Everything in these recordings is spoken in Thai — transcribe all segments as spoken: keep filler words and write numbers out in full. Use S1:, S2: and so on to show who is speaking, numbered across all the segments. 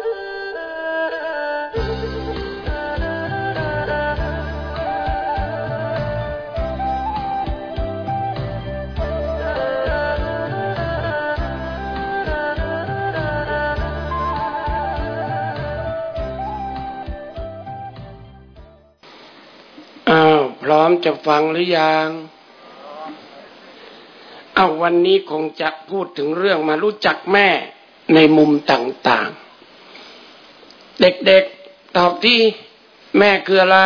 S1: พร้อมจะฟังหรือยังเอาวันนี้คงจะพูดถึงเรื่องมารู้จักแม่ในมุมต่างๆเด็กๆตอบที่แม่คืออะไร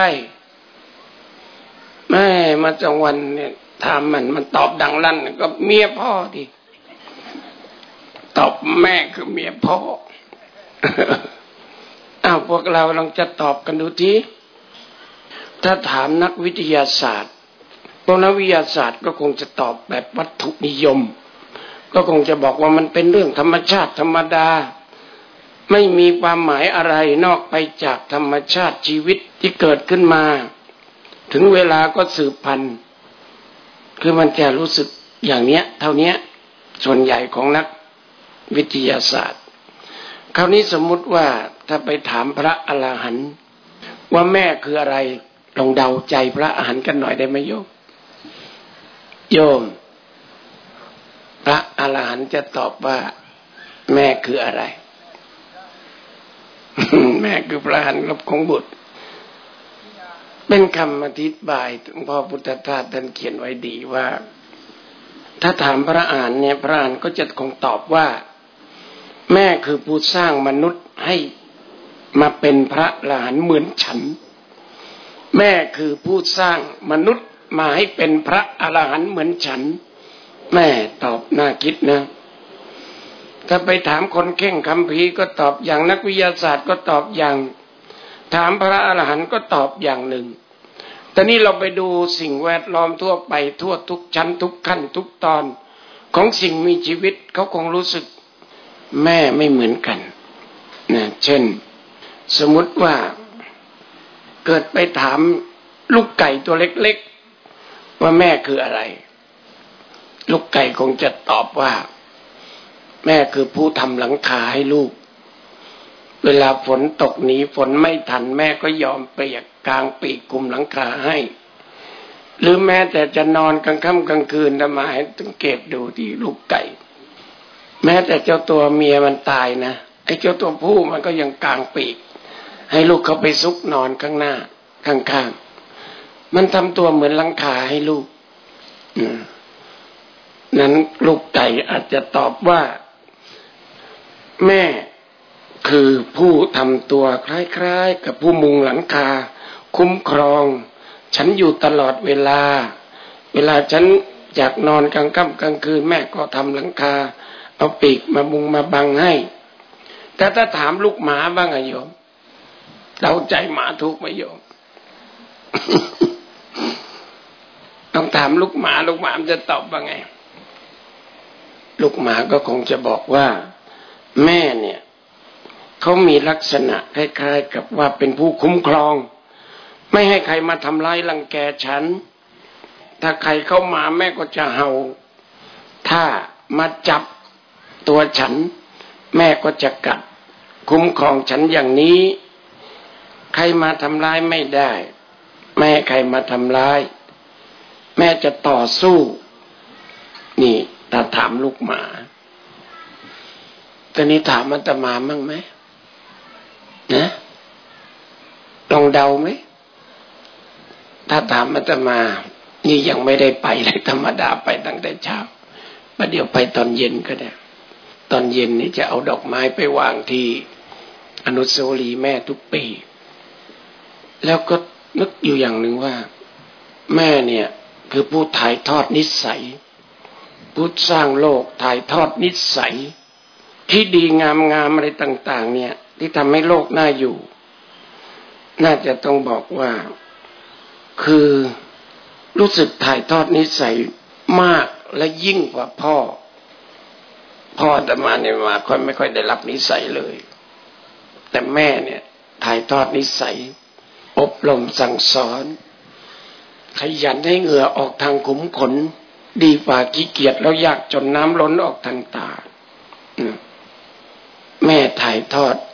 S1: แม่มาจังวันเนี่ยถามมันมันตอบดังลั่นก็เมียพ่อดิตอบแม่คือเมียพ่อ อ้าวพวกเราลองจะตอบกันดูทีถ้าถามนักวิทยาศาสตร์พวกนักวิทยาศาสตร์ก็คงจะตอบแบบวัตถุนิยมก็คงจะบอกว่ามันเป็นเรื่องธรรมชาติธรรมดาไม่มีความหมายอะไรนอกไปจากธรรมชาติชีวิตที่เกิดขึ้นมาถึงเวลาก็สืบพันธุ์คือมันจะรู้สึกอย่างเนี้ยเท่านี้ส่วนใหญ่ของนักวิทยาศาสตร์คราวนี้สมมุติว่าถ้าไปถามพระอรหันต์ว่าแม่คืออะไรลองเดาใจพระอรหันต์กันหน่อยได้ไหมโยมโยมพระอรหันต์จะตอบว่าแม่คืออะไร แม่คือพระอรหันต์ของบุตรเป็นคำอธิบายหลวงพ่อพุทธทาสท่านเขียนไว้ดีว่าถ้าถามพระอรหันต์เนี่ยพระอรหันต์ก็จะคงตอบว่าแม่คือผู้สร้างมนุษย์ให้มาเป็นพระอรหันต์เหมือนฉันแม่คือผู้สร้างมนุษย์มาให้เป็นพระอรหันต์เหมือนฉันแม่ตอบน่าคิดนะถ้าไปถามคนเข่งคัมภีร์ก็ตอบอย่างนักวิทยาศาสตร์ก็ตอบอย่างถามพระอรหันต์ก็ตอบอย่างหนึ่งแต่นี่เราไปดูสิ่งแวดล้อมทั่วไปทั่วทุกชั้นทุกขั้นทุกตอนของสิ่งมีชีวิตเขาคงรู้สึกแม่ไม่เหมือนกันนะเช่นสมมุติว่าเกิดไปถามลูกไก่ตัวเล็กๆว่าแม่คืออะไรลูกไก่คงจะตอบว่าแม่คือผู้ทำหลังคาให้ลูกเวลาฝนตกหนีฝนไม่ทันแม่ก็ยอมเปียกกลางปีกคลุมหลังคาให้หรือแม้แต่จะนอนกลางค่ำกลางคืนทำไมสังเกตดูที่ลูกไก่แม้แต่เจ้าตัวเมียมันตายนะไอ้เจ้าตัวผู้มันก็ยังกลางปีกให้ลูกเขาไปซุกนอนข้างหน้าข้างๆมันทำตัวเหมือนหลังคาให้ลูกนั้นลูกไก่อาจจะตอบว่าแม่คือผู้ทำตัวคล้ายๆกับผู้มุงหลังคาคุ้มครองฉันอยู่ตลอดเวลาเวลาฉันอยากนอนกลางค่ำกลางคืนแม่ก็ทำหลังคาเอาปีกมามุงมาบังให้แต่ถ้าถามลูกหมาบ้างอะโยมเดาใจหมาถูกไหมโยม ต้องถามลูกหมาลูกหมาจะตอบว่าไงลูกหมาก็คงจะบอกว่าแม่เนี่ยเขามีลักษณะคล้ายๆกับว่าเป็นผู้คุ้มครองไม่ให้ใครมาทำร้ายรังแกฉันถ้าใครเข้ามาแม่ก็จะเห่าถ้ามาจับตัวฉันแม่ก็จะกัดคุ้มครองฉันอย่างนี้ใครมาทำร้ายไม่ได้แม่ใครมาทำร้ายแม่จะต่อสู้นี่ถ้าถามลูกหมาตอนนี้ถามอาตมามั่งไหมนะลองเดาไหมถ้าถามอาตมานี่ยังไม่ได้ไปเลยธรรมดาไปตั้งแต่เช้าประเดี๋ยวไปตอนเย็นก็ได้ตอนเย็นนี่จะเอาดอกไม้ไปวางที่อนุสาวรีย์แม่ทุกปีแล้วก็นึกอยู่อย่างหนึ่งว่าแม่เนี่ยคือผู้ถ่ายทอดนิสัยผู้สร้างโลกถ่ายทอดนิสัยที่ดีงามๆอะไรต่างๆเนี่ยที่ทำให้โลกน่าอยู่น่าจะต้องบอกว่าคือรู้สึกถ่ายทอดนิสัยมากและยิ่งกว่าพ่อพ่อแต่มาเนี่ยมาค่อยไม่ค่อยได้รับนิสัยเลยแต่แม่เนี่ยถ่ายทอดนิสัยอบรมสั่งสอนขยันให้เหงื่อออกทางขุมขนดีกว่าขี้เกียจแล้วยากจนน้ำล้นออกทางตาแม่ถ่ายทอด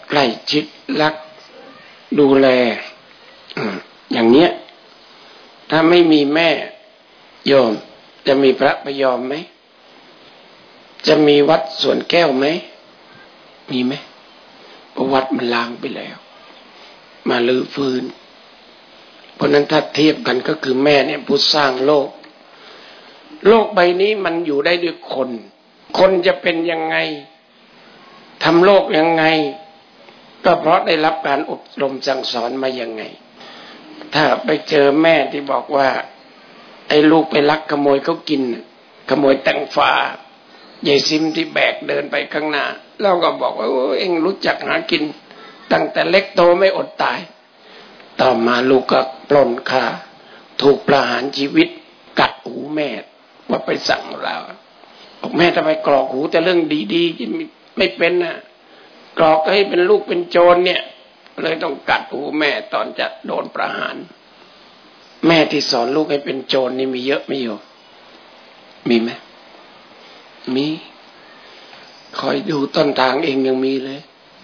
S1: ใกล้ชิดรักดูแลอย่างเนี้ยถ้าไม่มีแม่โยมจะมีพระพยอมไหมจะมีวัดสวนแก้วไหมมีไหมเพราะวัดมันล้างไปแล้วมาลื้อฟื้นเพราะนั้นถ้าเทียบกันก็คือแม่เนี่ยผู้สร้างโลกโลกใบนี้มันอยู่ได้ด้วยคนคนจะเป็นยังไงทำโลกยังไงก็เพราะได้รับการอบรมสั่งสอนมายังไงถ้าไปเจอแม่ที่บอกว่าไอ้ลูกไปลักขโมยเขากินขโมยแตงฟ้ายายซิมที่แบกเดินไปข้างหน้าเราก็บอกว่าโอ้เอ็งรู้จักหากินตั้งแต่เล็กโตไม่อดตายต่อมาลูกก็ปล้นฆ่าถูกประหารชีวิตกัดหูแม่ว่าไปสั่งเราบอกแม่ทำไมกรอกหูแต่เรื่องดีๆที่ไม่เป็นน่ะกรอกให้เป็นลูกเป็นโจรเนี่ยเลยต้องกัดหูแม่ตอนจะโดนประหารแม่ที่สอนลูกให้เป็นโจรนี่มีเยอะไม่อยู่มีไหมมีคอยดูต้นทางเองยังมีเลย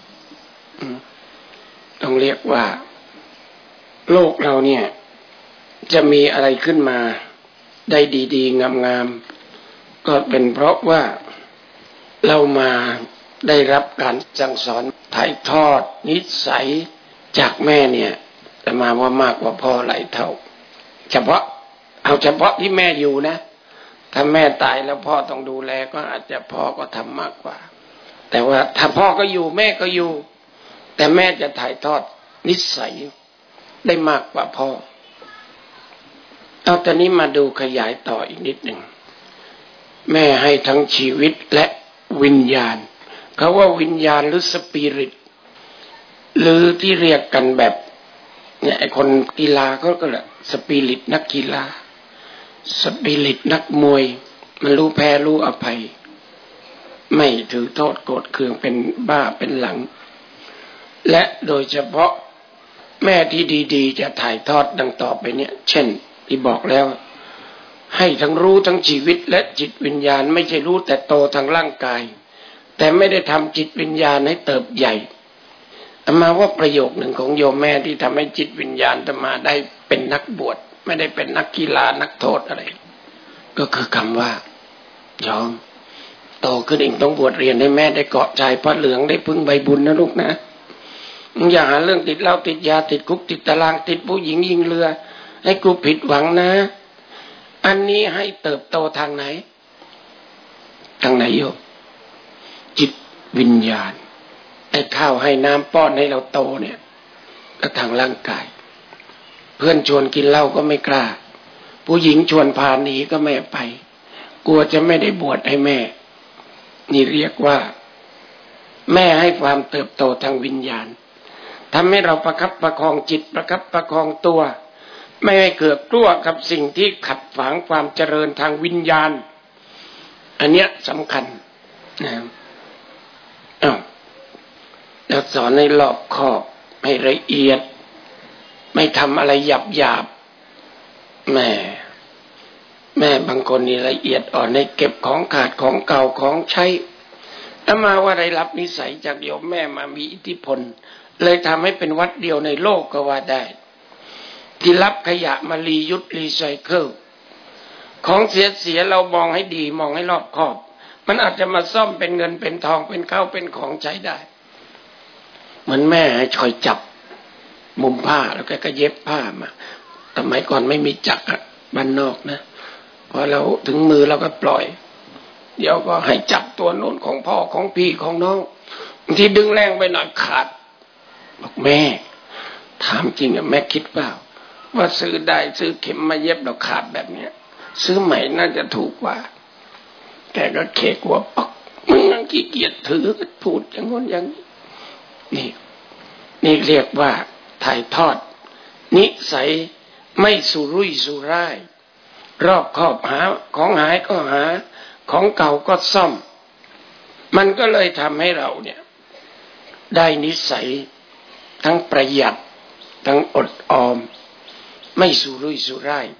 S1: ต้องเรียกว่าโลกเราเนี่ยจะมีอะไรขึ้นมาได้ดีๆงามๆก็เป็นเพราะว่าเรามาได้รับการสั่งสอนถ่ายทอดนิสัยจากแม่เนี่ยแต่มาว่ามากกว่าพ่อหลายเท่าเฉพาะเอาเฉพาะที่แม่อยู่นะถ้าแม่ตายแล้วพ่อต้องดูแลก็อาจจะพ่อก็ทำมากกว่าแต่ว่าถ้าพ่อก็อยู่แม่ก็อยู่แต่แม่จะถ่ายทอดนิสัยได้มากกว่าพ่อเอาตอนนี้มาดูขยายต่ออีกนิดหนึ่งแม่ให้ทั้งชีวิตและวิญญาณเขาว่าวิญญาณหรือสปิริตหรือที่เรียกกันแบบเนี่ยไอ้คนกีฬาเขาก็แหละสปิริตนักกีฬาสปิริตนักมวยมันรู้แพ้รู้อภัยไม่ถือโทษโกรธเคืองเป็นบ้าเป็นหลังและโดยเฉพาะแม่ที่ดีๆจะถ่ายทอดดังต่อไปเนี่ยเช่นที่บอกแล้วให้ทั้งรู้ทั้งชีวิตและจิตวิญญาณไม่ใช่รู้แต่โตทางร่างกายแต่ไม่ได้ทำจิตวิญญาณให้เติบใหญ่อามาว่าประโยคหนึ่งของโยมแม่ที่ทำให้จิตวิญญาณอามาได้เป็นนักบวชไม่ได้เป็นนักกีฬานักโทษอะไรก็คือคำว่ายอมโตขึ้นเองต้องบวชเรียนให้แม่ได้เกาะใจพระเหลืองได้พึ่งใบบุญนะลูกนะอย่าหาเรื่องติดเหล้าติดยาติดคุกติดตารางติดผู้หญิงยิงเรือให้กูผิดหวังนะอันนี้ให้เติบโตทางไหนทางไหนโยมจิตวิญญาณไอ้ข้าวให้น้ำป้อนให้เราโตเนี่ยก็ทางร่างกายเพื่อนชวนกินเหล้าก็ไม่กล้าผู้หญิงชวนพาหนีก็ไม่ไปกลัวจะไม่ได้บวชให้แม่นี่เรียกว่าแม่ให้ความเติบโตทางวิญญาณทำให้เราประคับประคองจิตประคับประคองตัวไม่ให้เกิดกลัวกับสิ่งที่ขัดขวางความเจริญทางวิญญาณอันเนี้ยสำคัญนะอ้าวแล้วสอนให้รอบคอบให้ละเอียดไม่ทำอะไรหยาบหยาบแม่แม่บางคนนี่ละเอียดอ่อนในเก็บของขาดของเก่าของใช้อามาว่าได้รับนิสัยจากโยมแม่มามีอิทธิพลเลยทำให้เป็นวัดเดียวในโลกก็ว่าได้ที่รับขยะมารียุทธรีไซเคิลของเสียเสียเรามองให้ดีมองให้รอบคอบมันอาจจะมาซ่อมเป็นเงินเป็นทองเป็นข้าวเป็นของใช้ได้เหมือนแม่ให้คอยจับมุมผ้าแล้วก็เย็บผ้ามาสมัยก่อนไม่มีจักรบ้านนอกนะพอเราถึงมือเราก็ปล่อยเดี๋ยวก็ให้จับตัวโน้นของพ่อของพี่ของน้องบางทีดึงแรงไปหน่อยขาดบอกแม่ถามจริงอะแม่คิดเปล่าว่าซื้อได้ซื้อเข็มมาเย็บเราขาดแบบเนี้ยซื้อใหม่น่าจะถูกกว่าแกก็เคกหัวปักมึงนั่งขี้เกียจถือพูดอย่างง้นอย่างนี้นี่นี่เรียกว่าถ่ายทอดนิสัยไม่สุรุ่ยสุร่ายรอบคอบหาของหายก็หาของเก่าก็ซ่อมมันก็เลยทำให้เราเนี่ยได้นิสัยทั้งประหยัดทั้งอดออมไม่สุรุ่ยสุร่าย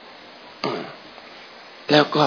S1: แล้วก็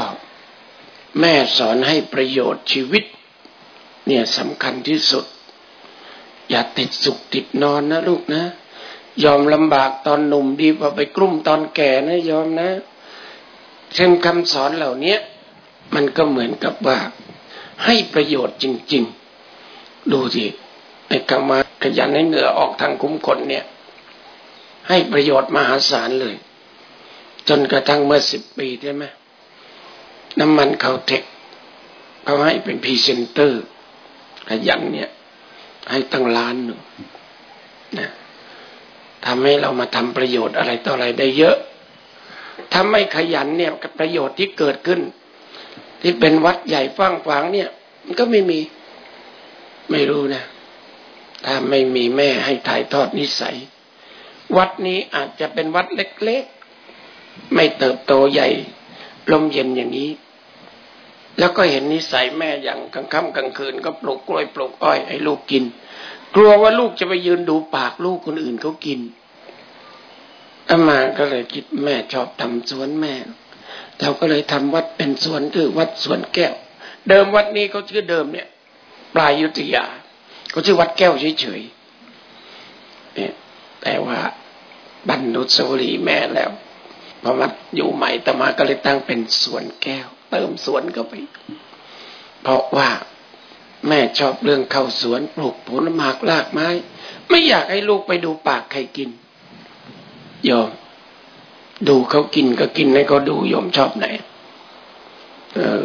S1: แม่สอนให้ประโยชน์ชีวิตเนี่ยสำคัญที่สุดอย่าติดสุขติดนอนนะลูกนะยอมลำบากตอนหนุ่มดีกว่าไปกลุ้มตอนแก่นะยอมนะซึ่งคำสอนเหล่านี้มันก็เหมือนกับว่าให้ประโยชน์จริงๆดูสิไอ้คำว่าขยันให้เหงื่อออกทางคุ้มขนเนี่ยให้ประโยชน์มหาศาลเลยจนกระทั่งเมื่อสิบปีใช่ไหมน้ำมันเขาเทคเขาให้เป็นพรีเซนเตอร์ขยันเนี่ยให้ตั้งล้านหนึ่งนะทำให้เรามาทำประโยชน์อะไรต่ออะไรได้เยอะถ้าไม่ขยันเนี่ยประโยชน์ที่เกิดขึ้นที่เป็นวัดใหญ่ฟ้างฝางเนี่ยมันก็ไม่มีไม่รู้นะถ้าไม่มีแม่ให้ถ่ายทอดนิสัยวัดนี้อาจจะเป็นวัดเล็กๆไม่เติบโตใหญ่ลมเย็นอย่างนี้แล้วก็เห็นนิสัยแม่อย่างกลางค่ำกลางคืนก็ปลูกกล้วยปลูกอ้อยให้ลูกกินกลัวว่าลูกจะไปยืนดูปากลูกคนอื่นเขากินอามาก็เลยคิดแม่ชอบทำสวนแม่เราก็เลยทำวัดเป็นสวนคือวัดสวนแก้วเดิมวัดนี้เขาชื่อเดิมเนี่ยปลายยุทธยาเขาชื่อวัดแก้วเฉยๆเนี่ยแต่ว่าบรรนุสาวรีย์แม่แล้วพอวัดอยู่ใหม่ต่อมาก็เลยตั้งเป็นสวนแก้วเติมสวนเข้าไปเพราะว่าแม่ชอบเรื่องเข้าสวนปลูกผลไม้รากไม้ไม่อยากให้ลูกไปดูปากใครกินโยมดูเขากินก็กินให้เขาดูโยมชอบไหนเออ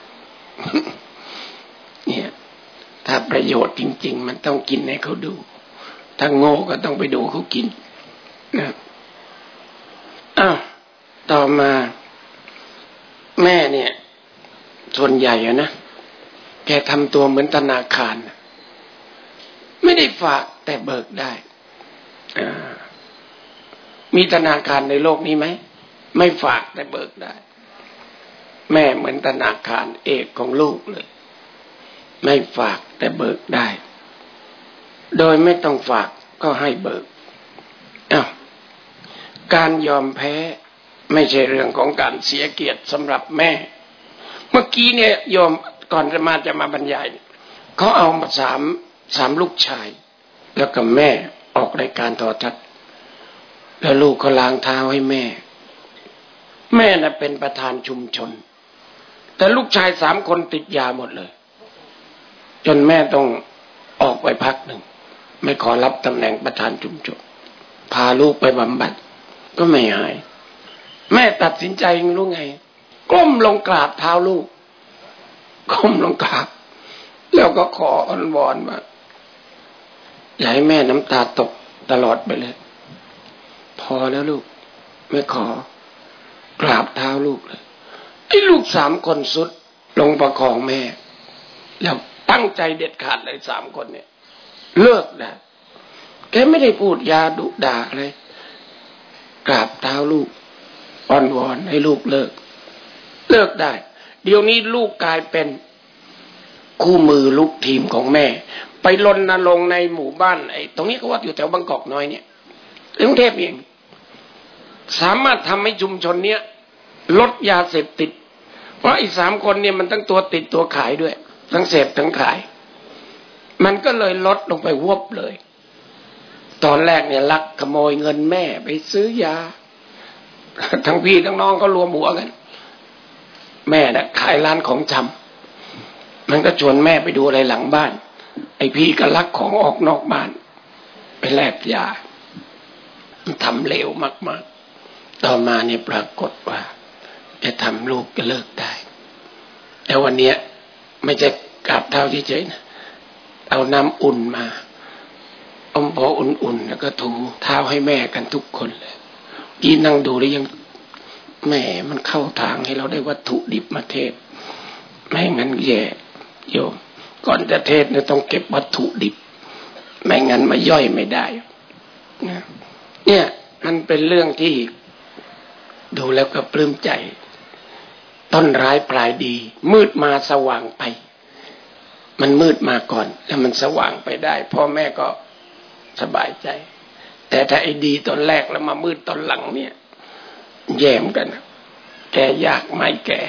S1: เนี่ยถ้าประโยชน์จริงๆมันต้องกินให้เขาดูถ้าโง่ก็ต้องไปดูเขากินนะอ้าวต่อมาแม่เนี่ยส่วนใหญ่อะนะแกทำตัวเหมือนธนาคารไม่ได้ฝากแต่เบิกได้อ่ามีธนาคารในโลกนี้ไหมไม่ฝากแต่เบิกได้แม่เหมือนธนาคารเอกของลูกเลยไม่ฝากแต่เบิกได้โดยไม่ต้องฝากก็ให้เบิกอ้าวการยอมแพ้ไม่ใช่เรื่องของการเสียเกียรติสำหรับแม่เมื่อกี้เนี่ยโยมก่อนจะมาจะมาบรรยายเขาเอาสามสามลูกชายแล้วก็แม่ออกรายการโทรทัศน์แล้วลูกก็ล้างเท้าให้แม่แม่น่ะเป็นประธานชุมชนแต่ลูกชายสามคนติดยาหมดเลยจนแม่ต้องออกไปพักหนึ่งไม่ขอรับตำแหน่งประธานชุมชนพาลูกไปบำบัดก็ไม่หายแม่ตัดสินใจรู้ไงก้มลงกราบเท้าลูกก้มลงกราบแล้วก็ขออ้อนวอนว่าอย่าให้แม่น้ำตาตกตลอดไปเลยพอแล้วลูกไม่ขอกราบเท้าลูกเลยไอ้ลูกสามคนสุดลงประคองแม่แล้วตั้งใจเด็ดขาดเลยสามคนเนี่ยเลิกนะแกไม่ได้พูดยาดุด่าอะไรกราบเท้าลูกอ้อนวอนให้ลูกเลิกเลิกได้เดี๋ยวนี้ลูกกลายเป็นคู่มือลูกทีมของแม่ไปรณรงค์ในหมู่บ้านไอ้ตรงนี้ก็ว่าอยู่แถวบางกอกน้อยเนี่ยกรุงเทพเองสามารถทำให้ชุมชนเนี้ยลดยาเสพติดเพราะไอ้สามคนเนี่ยมันทั้งตัวติดตัวขายด้วยทั้งเสพทั้งขายมันก็เลยลดลงไปวบเลยตอนแรกเนี่ยลักขโมยเงินแม่ไปซื้อยาทั้งพี่ทั้งน้องก็รวมหัวกันแม่น่ะขายร้านของชำมันก็ชวนแม่ไปดูอะไรหลังบ้านไอ้พี่ก็ลักของออกนอกบ้านไปแลกยามันทำเลวมากๆต่อมาเนี่ยปรากฏว่าจะทำลูกก็เลิกได้แต่วันเนี้ยไม่ใช่กราบเท้าเฉยๆนะเอาน้ำอุ่นมาอมพออุ่นๆแล้วก็ถูเท้าให้แม่กันทุกคนเลยพี่นั่งดูแล้วยังแม่มันเข้าทางให้เราได้วัตถุดิบมาเทศไม่งั้นแย่โยมก่อนจะเทศเนี่ยต้องเก็บวัตถุดิบไม่งั้นมาย่อยไม่ได้นะเนี่ยมันเป็นเรื่องที่ดูแล้วก็ปลื้มใจต้นร้ายปลายดีมืดมาสว่างไปมันมืดมาก่อนแล้วมันสว่างไปได้พ่อแม่ก็สบายใจแต่ถ้าไอ้ดีตอนแรกแล้วมามืดตอนหลังเนี่ยแย่มกันนะแกยากไม่แก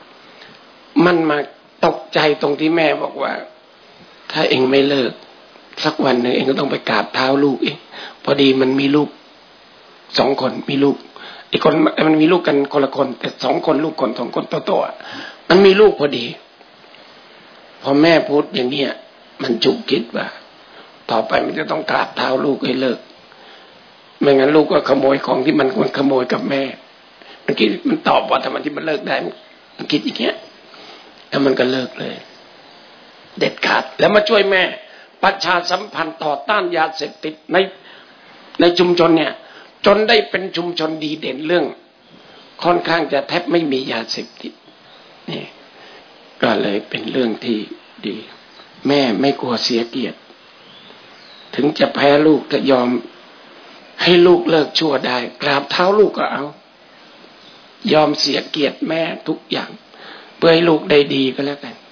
S1: มันมาตกใจตรงที่แม่บอกว่าถ้าเองไม่เลิกสักวันหนึ่งเองก็ต้องไปกราบเท้าลูกเองพอดีมันมีลูกสองคนมีลูกอีกคนมันมีลูกกันคนละคนแต่สองคนลูกคนสองคนโตๆมันมีลูกพอดีพอแม่พูดอย่างเนี้ยมันจุกคิดว่าต่อไปมันจะต้องกราบเท้าลูกให้เลิกไม่งั้นลูกก็ขโมยของที่มันควรขโมยกับแม่มันคิดมันตอบว่าทำไมที่มันเลิกได้มันคิดอย่างเงี้ยแล้วมันก็เลิกเลยเด็ดขาดแล้วมาช่วยแม่ประชาสัมพันธ์ต่อต้านยาเสพติดในในชุมชนเนี่ยจนได้เป็นชุมชนดีเด่นเรื่องค่อนข้างจะแทบไม่มียาเสพติดนี่ก็เลยเป็นเรื่องที่ดีแม่ไม่กลัวเสียเกียรติถึงจะแพ้ลูกจะยอมให้ลูกเลิกชั่วได้กราบเท้าลูกก็เอายอมเสียเกียรติแม่ทุกอย่างเพื่อให้ลูกได้ดีก็แล้วกัน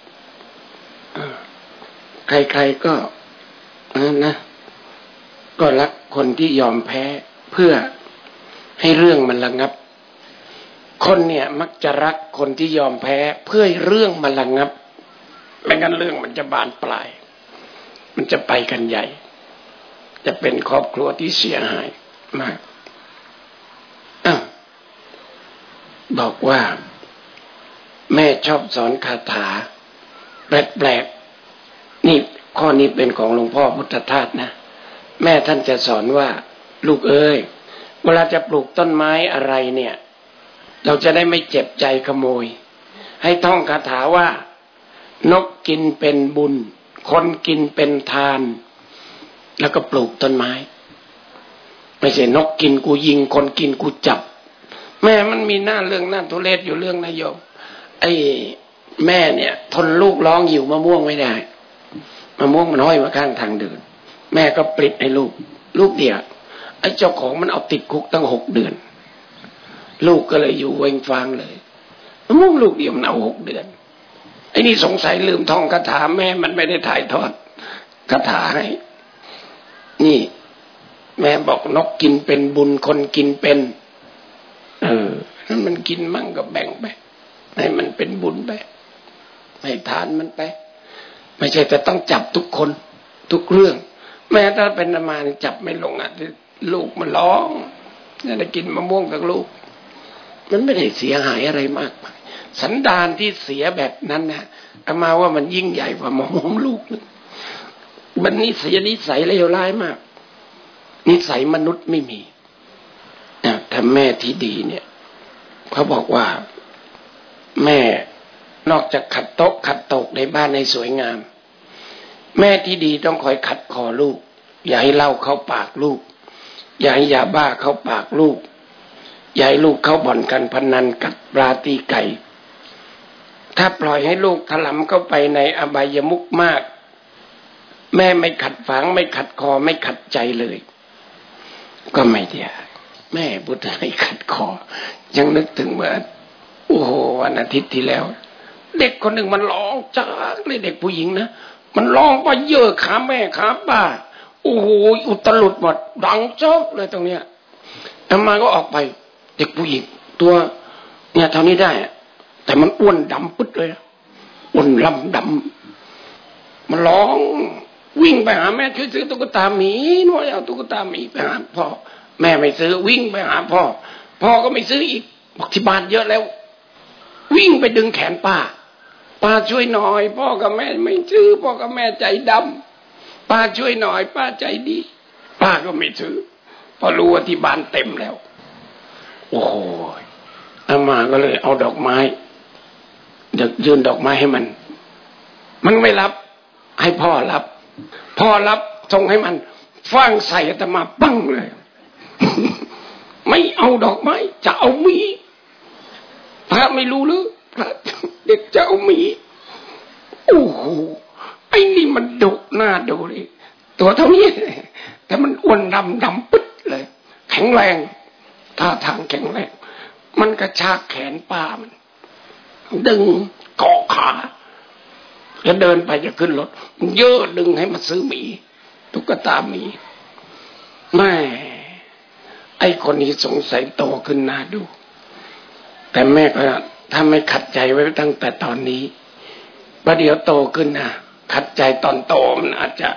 S1: ใครๆก็นั่นนะก็รักคนที่ยอมแพ้เพื่อให้เรื่องมันระงับคนเนี่ยมักจะรักคนที่ยอมแพ้เพื่อให้เรื่องมันระงับไม่งั้นเรื่องมันจะบานปลายมันจะไปกันใหญ่จะเป็นครอบครัวที่เสียหายมากอ้าวบอกว่าแม่ชอบสอนคาถาแปลกๆนี่ข้อนี้เป็นของหลวงพ่อพุทธทาสนะแม่ท่านจะสอนว่าลูกเอ้ยเวลาจะปลูกต้นไม้อะไรเนี่ยเราจะได้ไม่เจ็บใจขโมยให้ท่องคาถาว่านกกินเป็นบุญคนกินเป็นทานแล้วก็ปลูกต้นไม้ไม่ใช่นกกินกูยิงคนกินกูจับแม่มันมีหน้าเรื่องหน้าทุเรศอยู่เรื่องนายโยมไอ้แม่เนี่ยทนลูกร้องหิวมะม่วงไม่ได้มะม่วงมันห้อยมาข้างทางเดินแม่ก็ปลิดให้ลูกลูกเดียวไอ้เจ้าของมันเอาติดคุกตั้งหกเดือนลูกก็เลยอยู่เวงฟางเลยมะม่วงลูกเดียวมันเอาหกเดือนไอ้นี่สงสัยลืมท่องคาถาแม่มันไม่ได้ถ่ายทอดคาถาให้นี่แม่บอกนกกินเป็นบุญคนกินเป็นเออนั่นมันกินมั่งก็แบ่งไปให้มันเป็นบุญไปให้ทานมันไปไม่ใช่แต่ต้องจับทุกคนทุกเรื่องแม้ถ้าเป็นอามานี่จับไม่ลงอ่ะลูกมันร้องจะได้กินมะม่วงกับลูกมันไม่ได้เสียหายอะไรมากสันดานที่เสียแบบนั้นนะอามาว่ามันยิ่งใหญ่กว่ามะม่วงลูกนึงมันนิสัยนิสัยเลวร้ายมากนิสัยมนุษย์ไม่มีนะถ้าแม่ที่ดีเนี่ยเขาบอกว่าแม่นอกจากขัดโต๊ะขัดโต๊ะในบ้านให้สวยงามแม่ที่ดีต้องคอยขัดคอลูกอย่าให้เหล้าเข้าปากลูกอย่าให้ยาบ้าเข้าปากลูกอย่าให้ลูกเข้าบ่อนกันพนันกัดปลาตีไก่ถ้าปล่อยให้ลูกถลำเข้าไปในอบายมุขมากแม่ไม่ขัดฝังไม่ขัดคอไม่ขัดใจเลยก็ไม่ได้แม่พุทธให้ขัดคอยังนึกถึงเมื่อโอ้โหวันอาทิตย์ที่แล้วเด็กคนหนึ่งมันร้องจากเลยเด็กผู้หญิงนะมันร้องไปเยอะขาแม่ขาป้าโอ้โหอุตลุดหมดดังจ๊อบเลยตรงเนี้ยอามาก็ออกไปเด็กผู้หญิงตัวเนี่ยเท่านี้ได้แต่มันอ้วนดำปึ๊ดเลยอ้วนลำดำมันร้องวิ่งไปหาแม่ช่วยซื้อตุ๊กตาหมีหนูเอาตุ๊กตาหมีไปหาพ่อแม่ไม่ซื้อวิ่งไปหาพ่อพ่อก็ไม่ซื้ออีกบอกที่บ้านเยอะแล้ววิ่งไปดึงแขนป้าป้าช่วยหน่อยพ่อกับแม่ไม่ซื้อพ่อกับแม่ใจดำป้าช่วยหน่อยป้าใจดีป้าก็ไม่ซื้อพอรู้ว่าที่บ้านเต็มแล้วโอ้โหอามาก็เลยเอาดอกไม้เด็กยื่นดอกไม้ให้มันมันไม่รับให้พ่อรับพ่อรับส่งให้มันฟังใส่อาตมาปั้งเลย ไม่เอาดอกไม้จะเอาหมีพระไม่รู้หรือพระเด็กจะเอาหมีโอ้โหไอ้นี่มันดุหน้าดูเลยตัวเท่านี้แต่มันอ้วนดำดำปึ๊ดเลยแข็งแรงท่าทางแข็งแรงมันกระชากแขนป้ามันดึงเกาะขาแล้วเดินไปจะขึ้นรถเยอะดึงให้มาซื้อหมีตุ๊กตาหมีแม่ไอ้คนนี้สงสัยโตขึ้นน่าดูแต่แม่ก็ถ้าไม่ขัดใจไว้ตั้งแต่ตอนนี้ประเดี๋ยวโตขึ้นนะขัดใจตอนโตมันอาจจะ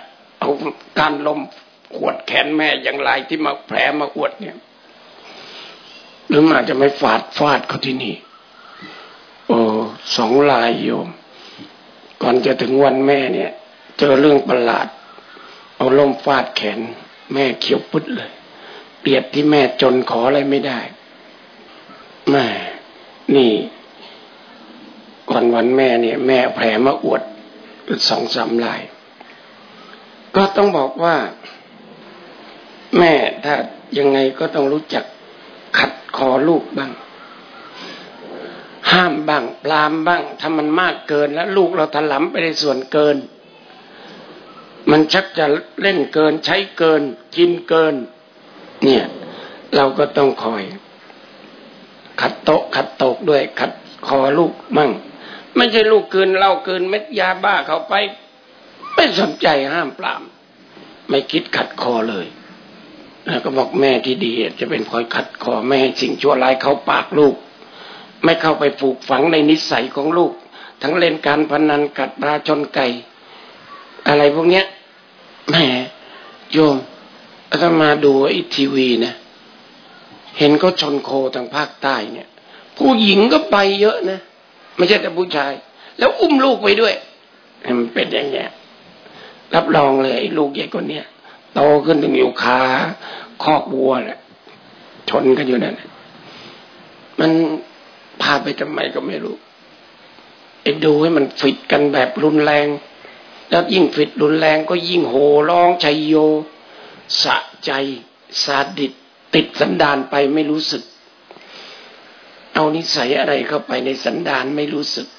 S1: เอาการลมขวดแขนแม่อย่างไรที่มาแผลมาอวดเนี่ยหรือมาจะไม่ฟาดฟาดเขาที่นี่โอ้สองลายโยมก่อนจะถึงวันแม่เนี่ยเจอเรื่องประหลาดเอาลมฟาดแขนแม่เขียวปึ๊ดเลยเปรียบที่แม่จนขออะไรไม่ได้แม่นี่ก่อนวันแม่เนี่ยแม่แผลมาอวดสองสามลายก็ต้องบอกว่าแม่ถ้ายังไงก็ต้องรู้จักขัดคอลูกบ้างห้ามบ้างปรามบ้างถ้ามันมากเกินแล้วลูกเราถลำไปในส่วนเกินมันชักจะเล่นเกินใช้เกินกินเกินเนี่ยเราก็ต้องคอยขัดโต๊ะขัดโตกด้วยขัดคอลูกมั่งไม่ใช่ลูกเกินเหล้าเกินเม็ดยาบ้าเข้าไปไม่สนใจห้ามปรามไม่คิดขัดคอเลยแล้วก็บอกแม่ที่ดีจะเป็นคอยขัดคอไม่ให้สิ่งชั่วร้ายเข้าปากลูกไม่เข้าไปปลูกฝังในนิสัยของลูกทั้งเล่นการพนันกัดปลาชนไก่อะไรพวกเนี้ยแม่โยมถ้ามาดูไอ้ทีวีนะเห็นก็ชนโคทางภาคใต้เนี่ยผู้หญิงก็ไปเยอะนะไม่ใช่แต่ผู้ชายแล้วอุ้มลูกไปด้วยมันเป็นอย่างเงี้ยรับรองเลยไอ้ลูกใหญ่คนเนี้ยโตขึ้นถึงอยู่ขาคอกวัวแหละชนกันอยู่นั่นมันพาไปทำไมก็ไม่รู้ไอ้ดูให้มันฟิตกันแบบรุนแรงแล้วยิ่งฟิตรุนแรงก็ยิ่งโห่ร้องชัยโยสะใจสาดิตติดสันดานไปไม่รู้สึกเอานิสัยอะไรเข้าไปในสันดานไม่รู้สึก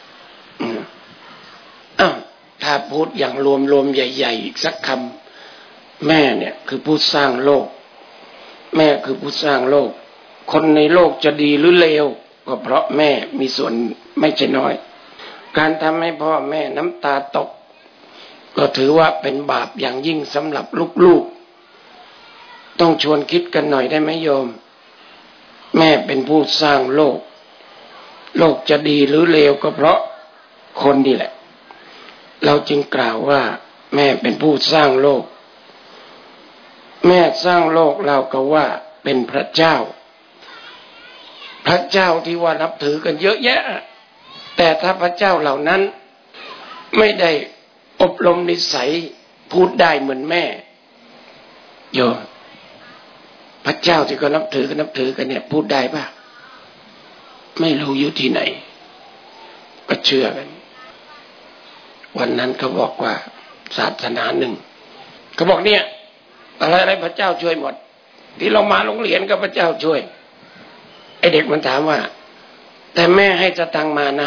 S1: อ้าวถ้าพูดอย่างรวมๆใหญ่ๆอีกสักคำแม่เนี่ยคือผู้สร้างโลกแม่คือผู้สร้างโลกคนในโลกจะดีหรือเลวก็เพราะแม่มีส่วนไม่ใช่น้อยการทำให้พ่อแม่น้ำตาตกก็ถือว่าเป็นบาปอย่างยิ่งสำหรับลูกๆต้องชวนคิดกันหน่อยได้ไหมโยมแม่เป็นผู้สร้างโลกโลกจะดีหรือเลวก็เพราะคนนี่แหละเราจึงกล่าวว่าแม่เป็นผู้สร้างโลกแม่สร้างโลกเราก็ว่าเป็นพระเจ้าพระเจ้าที่ว่านับถือกันเยอะแยะแต่ถ้าพระเจ้าเหล่านั้นไม่ได้อบรมนิสัยพูดได้เหมือนแม่โยมพระเจ้าที่ก็นับถือกันนับถือกันเนี่ยพูดได้ป่ะไม่รู้อยู่ที่ไหนก็เชื่อกันวันนั้นเขาบอกว่าศาสนาหนึ่งเขาบอกเนี่ยอะไรอะไรพระเจ้าช่วยหมดที่เรามาโรงเรียนก็พระเจ้าช่วยไอเด็กมันถามว่าแต่แม่ให้สตังค์มานะ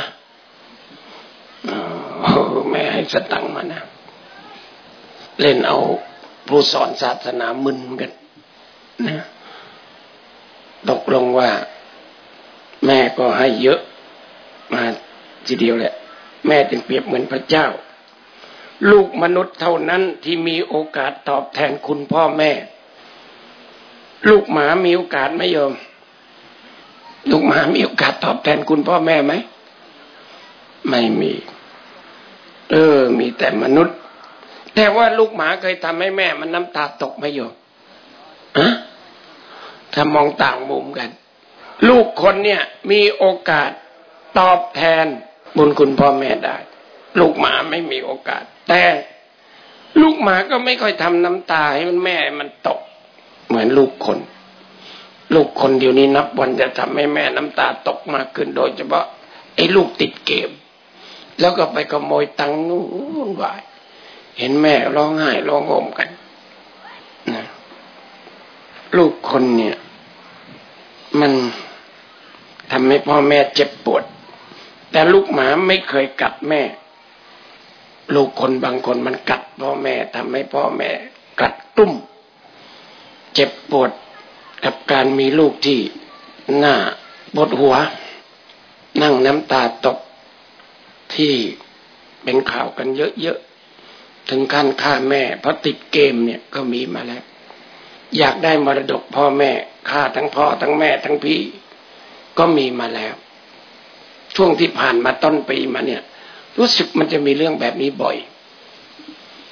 S1: แม่ให้สตังค์มานะเล่นเอาผู้สอนศาสนามึนกันนะตกลงว่าแม่ก็ให้เยอะมาทีเดียวแหละแม่จึงเปรียบเหมือนพระเจ้าลูกมนุษย์เท่านั้นที่มีโอกาสตอบแทนคุณพ่อแม่ลูกหมามีโอกาสไหมโยมลูกหมามีโอกาสตอบแทนคุณพ่อแม่ไหมไม่มีเออมีแต่มนุษย์แต่ว่าลูกหมาเคยทำให้แม่มันน้ำตาตกไหมโยมอะถ้ามองต่างมุมกันลูกคนเนี่ยมีโอกาสตอบแทนบุญคุณพ่อแม่ได้ลูกหมาไม่มีโอกาสแต่ลูกหมาก็ไม่ค่อยทำน้ำตาให้มันแม่มันตกเหมือนลูกคนลูกคนเดี๋ยวนี้นับวันจะทำให้แม่น้ำตาตกมากขึ้นโดยเฉพาะไอ้ลูกติดเกมแล้วก็ไปขโมยตังค์นู่นวายเห็นแม่ร้องไห้ร้องห่มกันนะลูกคนเนี่ยมันทำให้พ่อแม่เจ็บปวดแต่ลูกหมาไม่เคยกัดแม่ลูกคนบางคนมันกัดพ่อแม่ทำให้พ่อแม่กัดตุ้มเจ็บปวดกับการมีลูกที่หน้าปวดหัวนั่งน้ำตาตกที่เป็นข่าวกันเยอะๆถึงขั้นฆ่าแม่เพราะติดเกมเนี่ยก็มีมาแล้วอยากได้มรดกพ่อแม่ฆ่าทั้งพ่อทั้งแม่ทั้งพี่ก็มีมาแล้วช่วงที่ผ่านมาต้นปีมาเนี่ยรู้สึกมันจะมีเรื่องแบบนี้บ่อย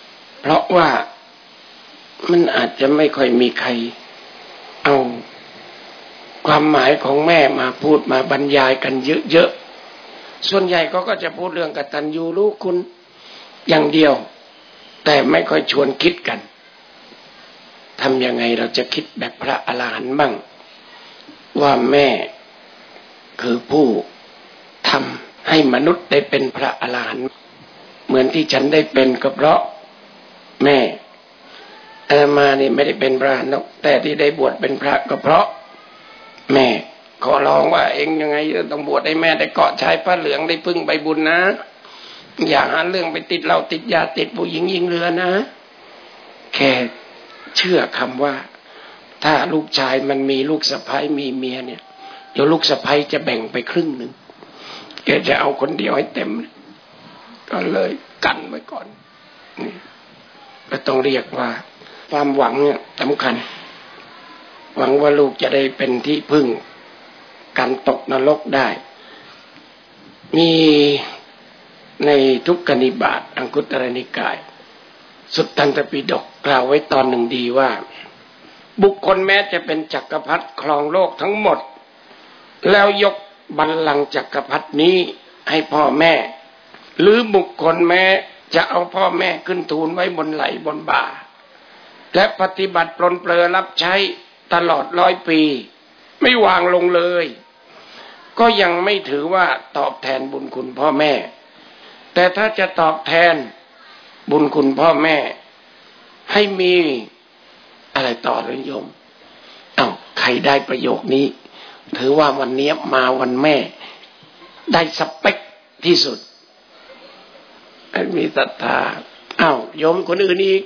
S1: เพราะว่ามันอาจจะไม่ค่อยมีใครเอาความหมายของแม่มาพูดมาบรรยายกันเยอะๆส่วนใหญ่ก็ก็จะพูดเรื่องกตัญญูรู้คุณอย่างเดียวแต่ไม่ค่อยชวนคิดกันทำยังไงเราจะคิดแบบพระอรหันต์บ้างว่าแม่คือผู้ทำให้มนุษย์ได้เป็นพระอรหันต์เหมือนที่ฉันได้เป็นก็เพราะแม่อาตมานี่ไม่ได้เป็นพระอรหันต์แต่ที่ได้บวชเป็นพระก็เพราะแม่ขอร้องว่าเองยังไงต้องบวชให้แม่ได้เกาะชายผ้าเหลืองได้พึ่งใบบุญนะอย่าหาเรื่องไปติดเหล้าติดยาติดผู้หญิงยิงเรือนะแค่เชื่อคำว่าถ้าลูกชายมันมีลูกสะใภ้มีเมียเนี่ยเดี๋ยวลูกสะใภ้จะแบ่งไปครึ่งหนึ่งแกจะเอาคนเดียวให้เต็มก็เลยกันไว้ก่อนนี่ก็ต้องเรียกว่าความหวังเนี่ยสำคัญหวังว่าลูกจะได้เป็นที่พึ่งกันตกนรกได้มีในทุกกนิบาตอังคุตรนิกายสุตตันตปิฎกกล่าวไว้ตอนหนึ่งดีว่าบุคคลแม้จะเป็นจักรพรรดิครองโลกทั้งหมดแล้วยกบัลลังก์จักรพรรดินี้ให้พ่อแม่หรือบุคคลแม้จะเอาพ่อแม่ขึ้นทูลไว้บนไหล่บนบ่าและปฏิบัติปลนเปลือรับใช้ตลอดร้อยปีไม่วางลงเลยก็ยังไม่ถือว่าตอบแทนบุญคุณพ่อแม่แต่ถ้าจะตอบแทนบุญคุณพ่อแม่ให้มีอะไรต่อหรือโยมเอ้าใครได้ประโยคนี้ถือว่าวันนี้มาวันแม่ได้สเปคที่สุดมีศรัทธาเอ้าโยมคนอื่นอีก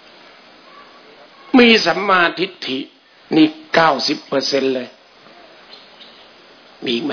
S1: มีสัมมาทิฏฐินี่ เก้าสิบเปอร์เซ็นต์ เลยมีอีกไหม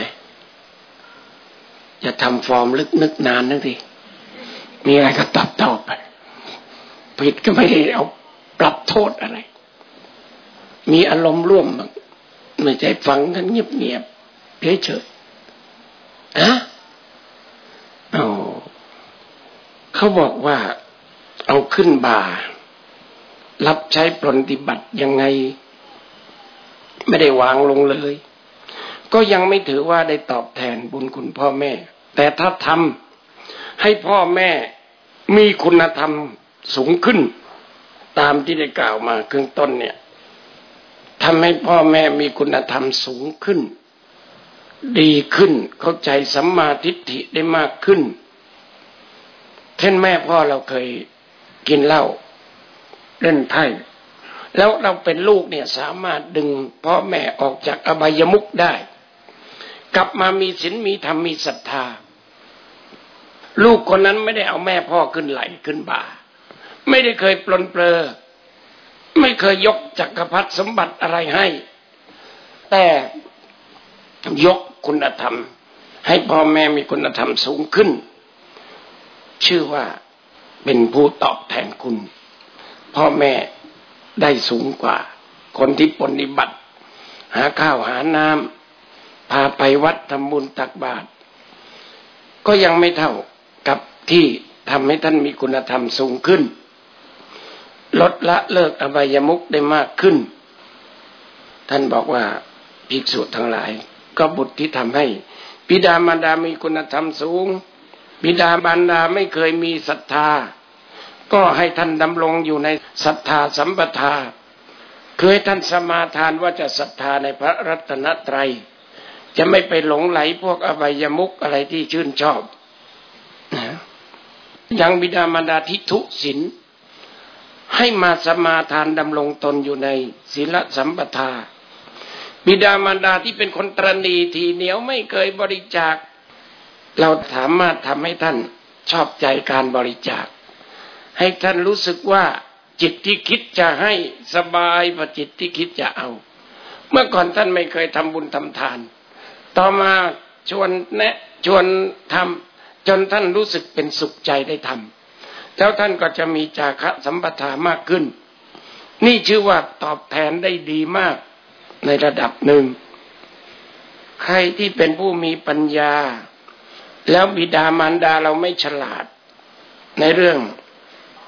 S1: จะทำฟอร์มลึกนึกนานนึกดิมีอะไรก็ตัดต่อไปผิดก็ไม่ได้เอาปรับโทษอะไรมีอารมณ์ร่วมบ้างไม่ใช่ฟังกันเงียบๆเฉยๆอะเอาเขาบอกว่าเอาขึ้นบ่ารับใช้ปรนนิบัติยังไงไม่ได้วางลงเลยก็ยังไม่ถือว่าได้ตอบแทนบุญคุณพ่อแม่แต่ถ้าทำให้พ่อแม่มีคุณธรรมสูงขึ้นตามที่ได้กล่าวมาข้างต้นเนี่ยทำให้พ่อแม่มีคุณธรรมสูงขึ้นดีขึ้นเข้าใจสัมมาทิฏฐิได้มากขึ้นเช่นแม่พ่อเราเคยกินเหล้าเล่นไพ่แล้วเราเป็นลูกเนี่ยสามารถดึงพ่อแม่ออกจากอบายมุขได้กลับมามีศีลมีธรรมมีศรัทธาลูกคนนั้นไม่ได้เอาแม่พ่อขึ้นไหลขึ้นบ่าไม่ได้เคยปลนเปลือไม่เคยยกจักรพรรดิสมบัติอะไรให้แต่ยกคุณธรรมให้พ่อแม่มีคุณธรรมสูงขึ้นชื่อว่าเป็นผู้ตอบแทนคุณพ่อแม่ได้สูงกว่าคนที่ปฏิบัติหาข้าวหาน้ำพาไปวัดทำบุญตักบาตรก็ยังไม่เท่ากับที่ทำให้ท่านมีคุณธรรมสูงขึ้นลดละเลิกอบายมุขได้มากขึ้นท่านบอกว่าภิกษุทั้งหลายก็บุตรที่ทำให้บิดามารดามีคุณธรรมสูงบิดามารดาไม่เคยมีศรัทธาก็ให้ท่านดำรงอยู่ในศรัทธาสัมปทาคือให้ท่านสมาทานว่าจะศรัทธาในพระรัตนตรัยจะไม่ไปหลงไหลพวกอบายมุขอะไรที่ชื่นชอบนะยังบิดามารดาทิฏฐุศีลให้มาสมาทานดำรงตนอยู่ในศีลสัมปทาบิดามารดาที่เป็นคนตรณีทีเหนียวไม่เคยบริจาคเราสามารถทำให้ท่านชอบใจการบริจาคให้ท่านรู้สึกว่าจิตที่คิดจะให้สบายกว่าจิตที่คิดจะเอาเมื่อก่อนท่านไม่เคยทำบุญทำทานต่อมาชวนแนะชวนทำจนท่านรู้สึกเป็นสุขใจได้ทำแล้วท่านก็จะมีจาคะสัมปทามากขึ้นนี่ชื่อว่าตอบแทนได้ดีมากในระดับหนึ่งใครที่เป็นผู้มีปัญญาแล้วบิดามารดาเราไม่ฉลาดในเรื่อง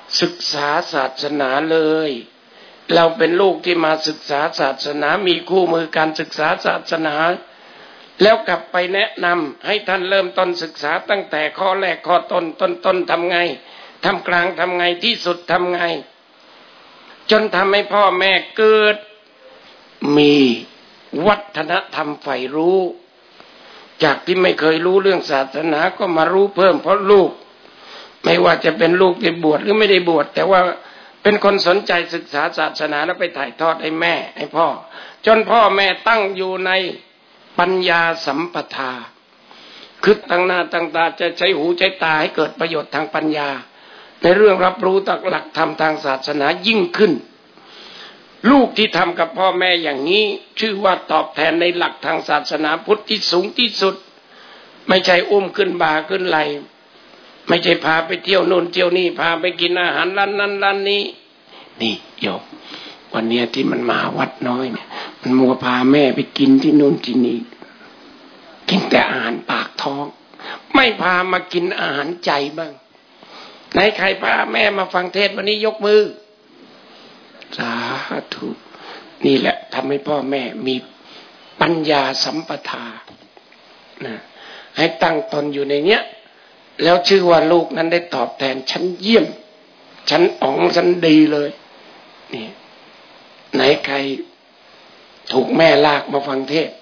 S1: ศึกษาศาสนาเลยเราเป็นลูกที่มาศึกษาศาสนามีคู่มือการศึกษาศาสนาแล้วกลับไปแนะนำให้ท่านเริ่มต้นศึกษาตั้งแต่ข้อแรกข้อต้นต้นต้นทำไงทำกลางทำไงที่สุดทำไงจนทำให้พ่อแม่เกิดมีวัฒนธรรมใฝ่รู้จากที่ไม่เคยรู้เรื่องศาสนาก็มารู้เพิ่มเพราะลูกไม่ว่าจะเป็นลูกที่บวชหรือไม่ได้บวชแต่ว่าเป็นคนสนใจศึกษาศาสนาแล้วไปถ่ายทอดให้แม่ให้พ่อจนพ่อแม่ตั้งอยู่ในปัญญาสัมปทาคือตั้งหน้าตั้งตาจะใช้หูใช้ตาให้เกิดประโยชน์ทางปัญญาในเรื่องรับรู้ตามหลักธรรมทางศาสนายิ่งขึ้นลูกที่ทำกับพ่อแม่อย่างนี้ชื่อว่าตอบแทนในหลักทางศาสนาพุทธที่สูงที่สุดไม่ใช่อุ้มขึ้นบ่าขึ้นไหล่ไม่ใช่พาไปเที่ยวโน่นเที่ยวนี่พาไปกินอาหารร้านนั้นร้านนี้นี่โยมวันนี้ที่มันมาวัดน้อยเนี่ยมันมัวพาแม่ไปกินที่โน่นที่นี่กินแต่อาหารปากท้องไม่พามากินอาหารใจบ้างไหนใครพาแม่มาฟังเทศน์วันนี้ยกมือสาธุนี่แหละทำให้พ่อแม่มีปัญญาสัมปทานะให้ตั้งตนอยู่ในเนี้ยแล้วชื่อว่าลูกนั้นได้ตอบแทนชั้นเยี่ยมชั้นอ๋องชั้นดีเลยนี่ไหนใครถูกแม่ลากมาฟังเทศน์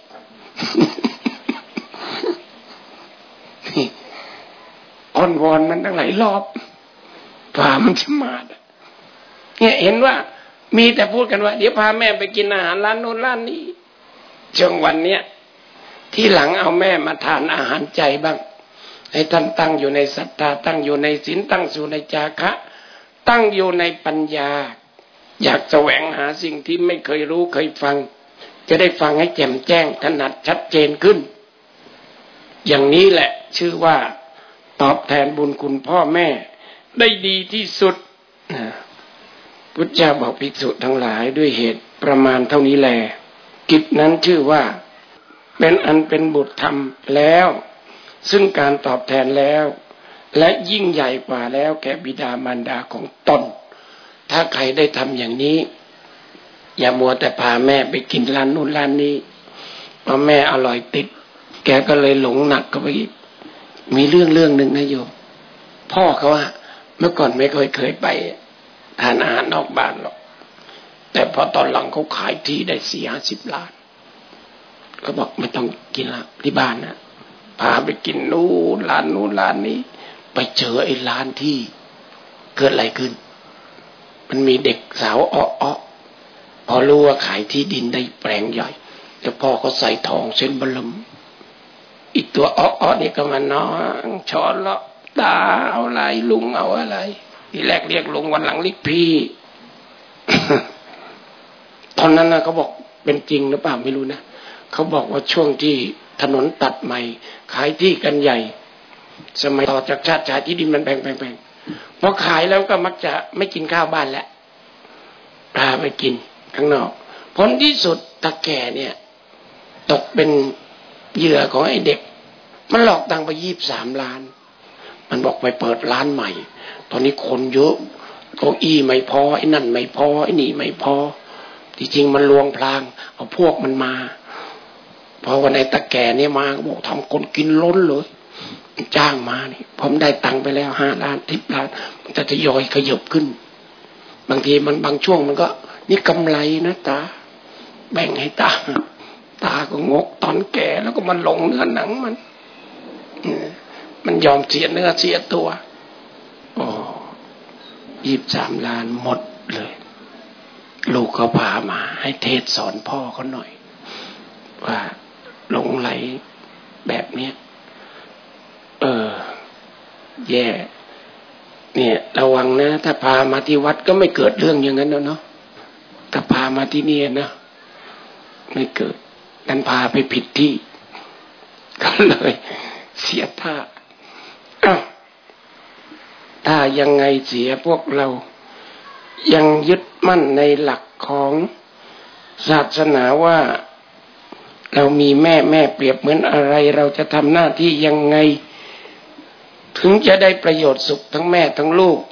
S1: นี่อ้อนวอนมันตั้งหลายรอบฝ่ามันจะมาเนี่ยเห็นว่ามีแต่พูดกันว่าเดี๋ยวพาแม่ไปกินอาหารร้านโน้นร้านนี้ช่วงวันเนี้ยที่หลังเอาแม่มาทานอาหารใจบ้างให้ท่านตั้งอยู่ในศรัทธาตั้งอยู่ในศีลตั้งอยู่ในจาคะตั้งอยู่ในปัญญาอยากแสวงหาสิ่งที่ไม่เคยรู้เคยฟังจะได้ฟังให้แจ่มแจ้งถนัดชัดเจนขึ้นอย่างนี้แหละชื่อว่าตอบแทนบุญคุณพ่อแม่ได้ดีที่สุดพุทธเจ้าบอกภิกษุทั้งหลายด้วยเหตุประมาณเท่านี้แลกิจนั้นชื่อว่าเป็นอันเป็นบุตรธรรมแล้วซึ่งการตอบแทนแล้วและยิ่งใหญ่กว่าแล้วแก่บิดามารดาของตนถ้าใครได้ทำอย่างนี้อย่ามัวแต่พาแม่ไปกินร้านนู้นร้านนี้เพราะแม่อร่อยติดแกก็เลยหลงหนักเข้าไปอีกมีเรื่องเรื่องหนึ่งนะโยมพ่อเขาว่าเมื่อก่อนไม่เคยเคยไปทานอาหารนอกบ้านหรอกแต่พอตอนหลังเขาขายที่ได้สี่ห้าสิบล้านเขาบอกไม่ต้องกินละที่บ้านนะพาไปกินนู้นร้านนู้นร้านนี้ไปเจอไอ้ร้านที่เกิดอะไรขึ้นมันมีเด็กสาวอ้อๆพอรู้ว่าขายที่ดินได้แปลงใหญ่แต่พ่อเขาใส่ทองเส้นบลมอีกตัวอ้อๆนี่ก็มาน้องช้อนเลาะตาเอาอะไรลุงเอาอะไรทีแรกเรียกลุงวันหลังเรียกพี่ ตอนนั้นนะเขาบอกเป็นจริงหรือเปล่าไม่รู้นะเขาบอกว่าช่วงที่ถนนตัดใหม่ขายที่กันใหญ่สมัยต่อจากชาติชายที่ดินมันแพงๆพอขายแล้วก็มักจะไม่กินข้าวบ้านแล้วพาไปกินข้างนอกผลที่สุดตาแก่เนี่ยตกเป็นเหยื่อของไอ้เด็กมันหลอกตังไปยี่สิบสามล้านมันบอกไปเปิดร้านใหม่ตอนนี้คนเยอะเก้าอี้ไม่พอไอ้นั่นไม่พอไอ้นี่ไม่พอที่จริงมันลวงพลางเอาพวกมันมาพอวันไหนตาแก่เนี่ยมาก็บอกทำคนกินล้นเลยจ้างมานี่ผมได้ตังค์ไปแล้วห้าล้านสิบล้านมันจะทยอยขยับขึ้นบางทีมันบางช่วงมันก็นี่กำไรนะตาแบ่งให้ตาตาก็งกตอนแก่แล้วก็มันลงเนื้อหนังมันมันยอมเสียเนื้อเสียตัวโอ้ยี่สิบสามล้านหมดเลยลูกเขาพามาให้เทศสอนพ่อเขาหน่อยว่าหลงไหลแบบนี้เออแย่เนี่ยระวังนะถ้าพามาที่วัดก็ไม่เกิดเรื่องอย่างนั้นเนาะถ้าพามาที่นี่นะไม่เกิดนั้นพาไปผิดที่ก็เลยเสียท่าถ้ายังไงเสียพวกเรายังยึดมั่นในหลักของศาสนาว่าเรามีแม่แม่เปรียบเหมือนอะไรเราจะทำหน้าที่ยังไงถึงจะได้ประโยชน์สุขทั้งแม่ทั้งลูก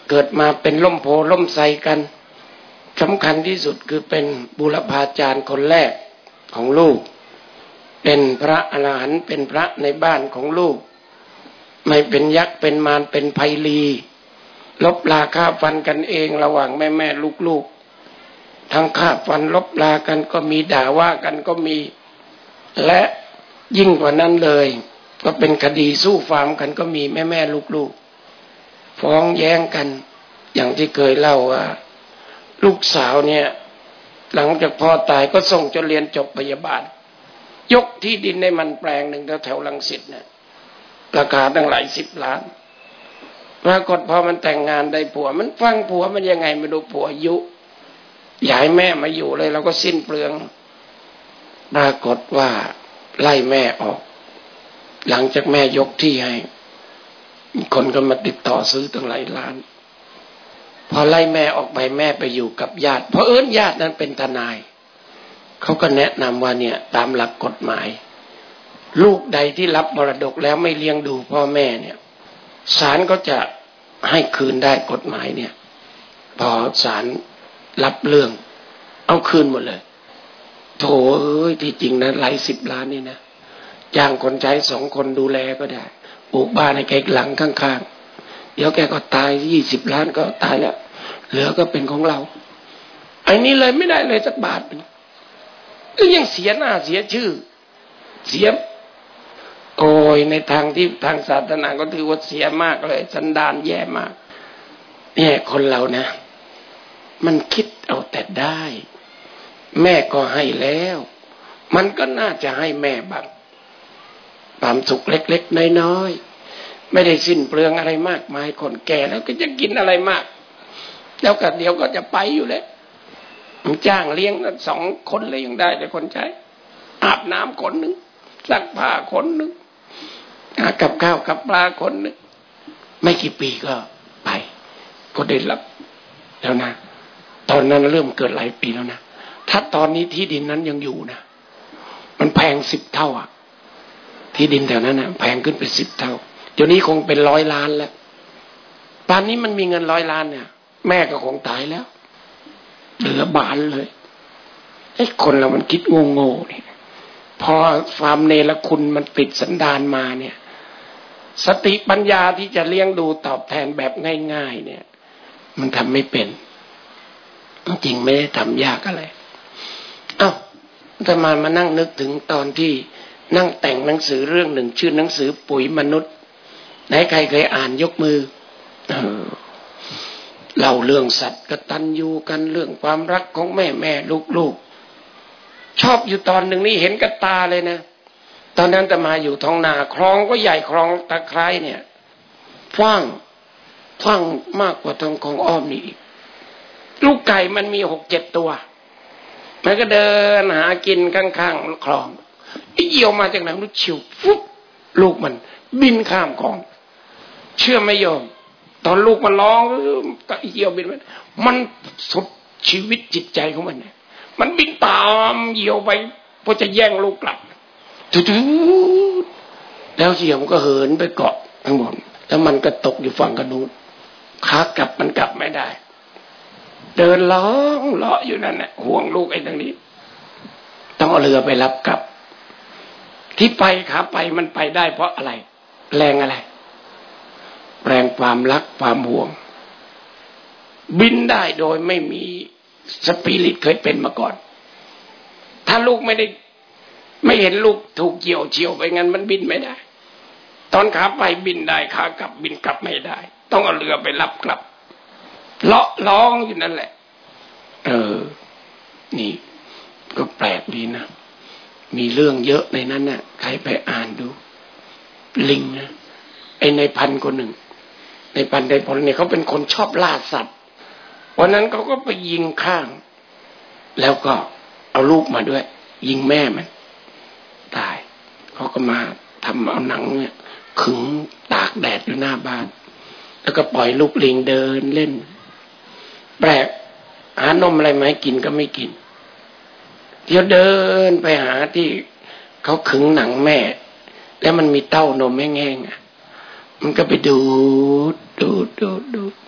S1: เกิดมาเป็นล่มโพล่มไทรกันสำคัญที่สุดคือเป็นบุรพาจารย์คนแรกของลูกเป็นพระอรหันต์เป็นพระในบ้านของลูกไม่เป็นยักษ์เป็นมารเป็นไพลีลบลาฆ่าฟันกันเองระหว่างแม่แม่ลูกๆทั้งฆ่าฟันลบลากันก็มีด่าว่ากันก็มีและยิ่งกว่านั้นเลยก็เป็นคดีสู้ฟาร์มกันก็มีแม่แม่ลูกๆฟ้องแย้งกันอย่างที่เคยเล่าว่าลูกสาวเนี่ยหลังจากพ่อตายก็ส่งจนเรียนจบพยาบาลยกที่ดินในมันแปลงหนึ่งแถวๆรังสิตเนี่ยราคาตั้งหลายสิบล้านปรากฏพอมันแต่งงานได้ผัวมันฟังผัวมันยังไงไม่รู้ผัวยุอยากให้แม่มาอยู่เลยเราก็สิ้นเปลืองปรากฏว่าไล่แม่ออกหลังจากแม่ยกที่ให้คนก็มาติดต่อซื้อตั้งหลายล้านพอไล่แม่ออกไปแม่ไปอยู่กับญาติเพราะเอิ้นญาตินั้นเป็นทนายเขาก็แนะนำว่าเนี่ยตามหลักกฎหมายลูกใดที่รับมรดกแล้วไม่เลี้ยงดูพ่อแม่เนี่ยศาลก็จะให้คืนได้กฎหมายเนี่ยพอศาลรับเรื่องเอาคืนหมดเลยโถเอ้ยที่จริงนะหลายสิบล้านนี่นะจ้างคนใช้สองคนดูแลก็ได้ปลูกบ้านให้แกหลังข้างๆเดี๋ยวแกก็ตายยี่สิบล้านก็ตายแล้วเหลือก็เป็นของเราไอ้นี้เลยไม่ได้เลยสักบาทนึงก็ยังเสียหน้าเสียชื่อเสียโอ้ยในทางที่ทางศาสนาก็ถือว่าเสียมากเลยสันดานแย่มากเนี่ยคนเรานะมันคิดเอาแต่ได้แม่ก็ให้แล้วมันก็น่าจะให้แม่บ้างความสุขเล็กๆน้อยๆไม่ได้สิ้นเปลืองอะไรมากมายคนแก่แล้วก็จะกินอะไรมากแล้วก็เดี๋ยวก็จะไปอยู่แล้วจ้างเลี้ยงสองคนเลยยังได้แต่คนใช้อาบน้ำคนหนึ่งซักผ้าคนหนึ่งกับข้าวกับปลาคนหนึ่งไม่กี่ปีก็ไปก็ได้รับแล้วนะตอนนั้นเริ่มเกิดหลายปีแล้วนะถ้าตอนนี้ที่ดินนั้นยังอยู่นะมันแพงสิบเท่าอ่ะที่ดินแถวนั้นนะแพงขึ้นเป็นสิบเท่าเดี๋ยวนี้คงเป็นร้อยล้านแล้วป่านนี้มันมีเงินร้อยล้านเนี่ยแม่ก็คงตายแล้วเหลือบานเลยไอ้คนเรามันคิดโง่ๆนี่พอความเนรคุณมันติดสันดานมาเนี่ยสติปัญญาที่จะเลี้ยงดูตอบแทนแบบง่ายๆเนี่ยมันทำไม่เป็นจริงไม่ได้ทำยากอะไรเอ้าแต่มามานั่งนึกถึงตอนที่นั่งแต่งหนังสือเรื่องหนึ่งชื่อหนังสือปุ๋ยมนุษย์ไหนใครเคยอ่านยกมือเออเล่าเรื่องสัตว์กตัญญูกันเรื่องความรักของแม่แม่ลูกๆชอบอยู่ตอนหนึ่งนี่เห็นกับตาเลยนะตอนนั้นแต่มาอยู่ท้องนาคลองก็ใหญ่คลองตะไคร้เนี่ยกว้างกว้างมากกว่าทางของอ้อมนี่อีกลูกไก่มันมีหกเจ็ดตัวมันก็เดินหากินข้างๆคลองไอ้เหี่ยวมาจากไหนมันชิวฟุบลูกมันบินข้ามคลองเชื่อไม่ยอมตอนลูกมันร้องก็เหี่ยวบินมันมันสุดชีวิตจิตใจของมันเนี่ยมันบินตามเหี่ยวไปเพื่อจะแย่งลูกกลับจุดๆแล้วเหี่ยวมันก็เหินไปเกาะข้างบนแล้วมันก็ตกอยู่ฝั่งกระนู้นขากลับมันกลับไม่ได้เดินร้องเลาะอยู่นั่นแหละห่วงลูกไอ้ตรงนี้ต้องเอาเรือไปรับกลับที่ไปขาไปมันไปได้เพราะอะไรแรงอะไรแรงความรักความห่วงบินได้โดยไม่มีสปิริตเคยเป็นมาก่อนถ้าลูกไม่ได้ไม่เห็นลูกถูกเกี่ยวเฉียวไปงั้นมันบินไม่ได้ตอนขาไปบินได้ขากลับบินกลับไม่ได้ต้องเอาเรือไปรับกลับเลาะร้องอยู่นั่นแหละเออนี่ก็แปลกดีนะมีเรื่องเยอะในนั้นน่ะใครไปอ่านดูลิงนะไอ้ในพันคนหนึ่งในพันในพลเนี่ยเขาเป็นคนชอบล่าสัตว์วันนั้นเขาก็ไปยิงข้างแล้วก็เอาลูกมาด้วยยิงแม่มันตายเขาก็มาทำเอาหนังเนี่ยขึงตากแดดอยู่หน้าบ้านแล้วก็ปล่อยลูกลิงเดินเล่นแปลกหานมอะไรมาให้กินก็ไม่กินเดี๋ยวเดินไปหาที่เขาขึงหนังแม่แล้วมันมีเต้านมแห้งๆอ่ะมันก็ไปดูดดูดดูดดูด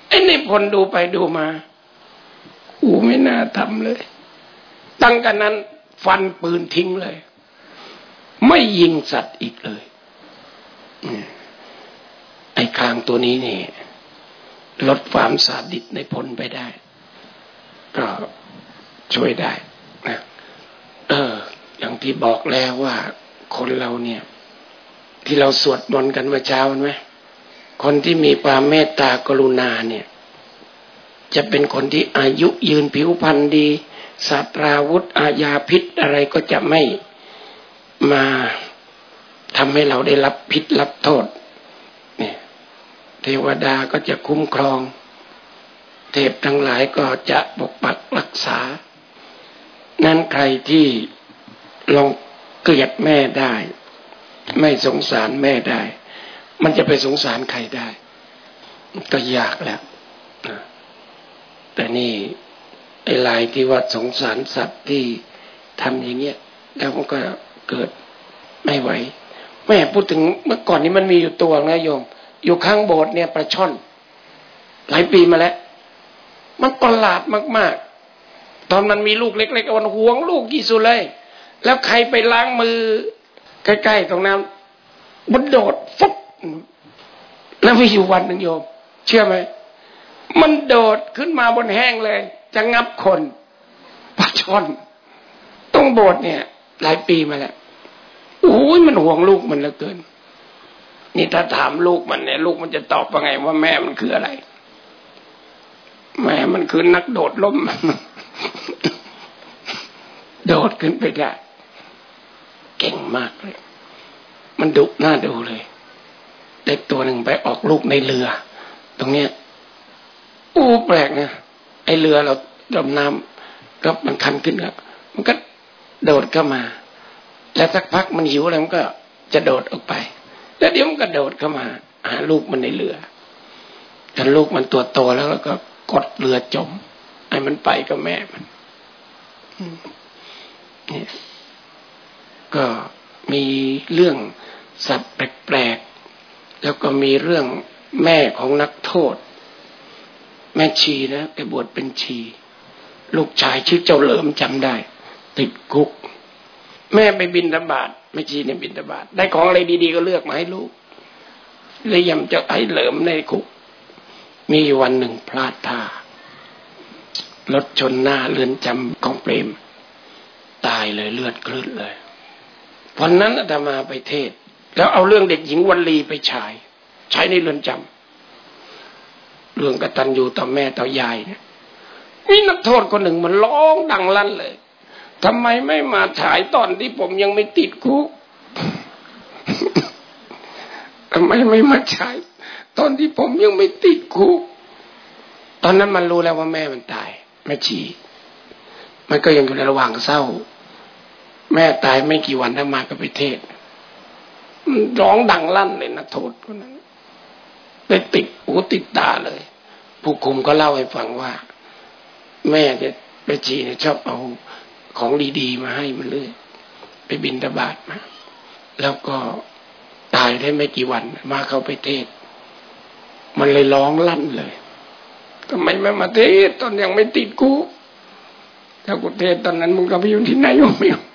S1: ไอ้นี่พลดูไปดูมากูไม่น่าทำเลยตั้งกันนั้นฟันปืนทิ้งเลยไม่ยิงสัตว์อีกเลยไอ้คางตัวนี้นี่ลดความสาดิสในพลไปได้ก็ช่วยได้นะเอออย่างที่บอกแล้วว่าคนเราเนี่ยที่เราสวดมนต์กันเมื่อเช้าไหมคนที่มีความเมตตากรุณาเนี่ยจะเป็นคนที่อายุยืนผิวพรรณดีสัตราวุธอาญาพิษอะไรก็จะไม่มาทำให้เราได้รับพิษรับโทษเนี่ยเทวดาก็จะคุ้มครองเทพทั้งหลายก็จะปกปักรักษานั้นใครที่ลองเกลียดแม่ได้ไม่สงสารแม่ได้มันจะไปสงสารใครได้ก็ยากแล้วนะแต่นี่ไอ้ลายที่ว่าสงสารสัตว์ที่ทำอย่างเงี้ยแล้วมันก็เกิดไม่ไหวแม่พูดถึงเมื่อก่อนนี้มันมีอยู่ตัวนะโยมอยู่ข้างโบสถ์เนี่ยปลาช่อนหลายปีมาแล้วมันประหลาดมากๆตอนมันมีลูกเล็กๆมันหวงลูกที่สุดเลยแล้วใครไปล้างมือใกล้ๆตรงนั้นมันโดดฟุบแล้วมีอยู่วันหนึ่งโยมเชื่อไหมมันโดดขึ้นมาบนแห้งเลยจะงับคนปลาช่อนต้องโบสถ์เนี่ยหลายปีมาแล้วโอ้ยมันห่วงลูกมันเหลือเกินนี่ถ้าถามลูกมันเนี่ยลูกมันจะตอบว่าไงว่าแม่มันคืออะไรแม่มันคือนักโดดล่ม โดดขึ้นไปได้เก่งมากเลยมันดุน่าดูเลยเด็กตัวหนึ่งไปออกลูกในเรือตรงเนี้ยอู้แปลกนะไอเรือเราดำน้ำก็มันคันขึ้นแล้วมันก็โดดเข้ามาแล้วสักพักมันหิวแล้วมันก็จะโดดออกไปแล้วเดี๋ยวมันก็โดดเข้ามาหาลูกมันในเรือจนลูกมันตัวโตแล้วแล้วก็กดเรือจมไอ้มันไปกับแม่มันนี่ก็มีเรื่องสัตว์แปลกๆแล้วก็มีเรื่องแม่ของนักโทษแม่ชีนะแกบวชเป็นชีลูกชายชื่อเจ้าเหลิมจำได้ติดคุกแม่ไปบิณฑบาตแม่ชีเนี่ยบิณฑบาตได้ของอะไรดีๆก็เลือกมาให้ลูกเลยยำจะให้เหลิมในคุกมีวันหนึ่งพลาดท่ารถชนหน้าเรือนจำของเปรมตายเลยเลือดคลื่นเลยวันนั้นอาตมาไปเทศแล้วเอาเรื่องเด็กหญิงวลีไปฉายใช้ในเรือนจำเรื่องกตัญญูต่อแม่ต่อยายเนี่ยมีนักโทษคนหนึ่งมันร้องดังลั่นเลยทำไมไม่มาฉายตอนที่ผมยังไม่ติดคุก ทำไมไม่มาฉายตอนที่ผมยังไม่ติดคุกตอนนั้นมันรู้แล้วว่าแม่มันตายแม่ชีมันก็ยังอยู่ในระหว่างเศร้าแม่ตายไม่กี่วันถ้ามาก็ไปเทศร้องดังลั่นเลยนักโทษคนนั้นได้ติดหูติดตาเลยผู้คุมก็เล่าให้ฟังว่าแม่เนี่ยแม่ชีเนี่ยชอบเอาของดีๆมาให้มันเลยไปบิณฑบาตมาแล้วก็ตายได้ไม่กี่วันมาเข้าไปเทศมันเลยร้องลั่นเลยทำไมไม่มาเทศตอนยังไม่ติดคุกถ้ากูเทศตอนนั้นมึงก็ไปอยู่ที่ไหนวะไม่รู้